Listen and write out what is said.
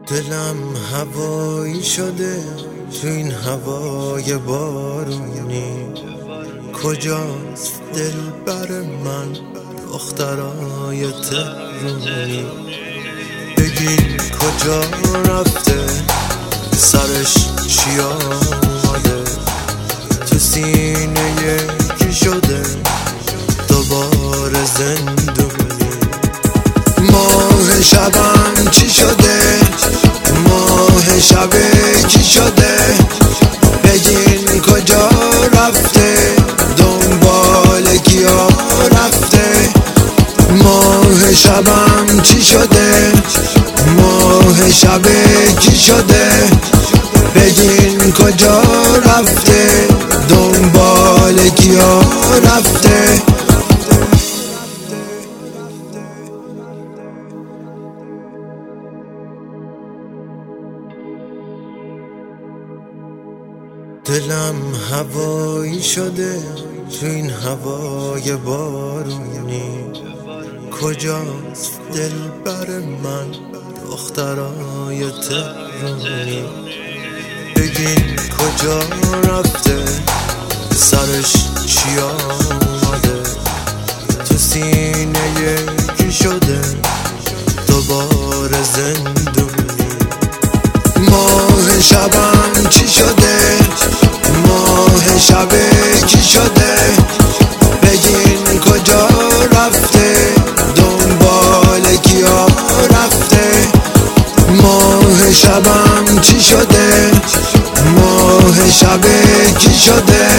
دلم هوایی شده تو این هوای بارونی. کجاست دلبر من دخترای تهرونی؟ بگین کجا رفته، سرش چی آمده، تو سینه یکی شده دوباره زندونی. ماه شبم چی شده، ماه شب کی شده؟ بگین کجا رفته، دنبال کیا رفته؟ ماه شبم چی شده، ماه شب کی شده؟ بگین کجا رفته، دنبال کیا رفته؟ دلم هوایی شده تو این هوای بارونی. کجاست دلبر من دخترای تهرونی؟ بگین کجا رفته، سرش چی آمده، تو سینه یکی شده دوباره زندونی. ماه شبم چی شده، ماه شب کی شده؟ بگین کجا رفته، دنبال کیا رفته؟ ماه شبم چی شده، ماه شب کی شده؟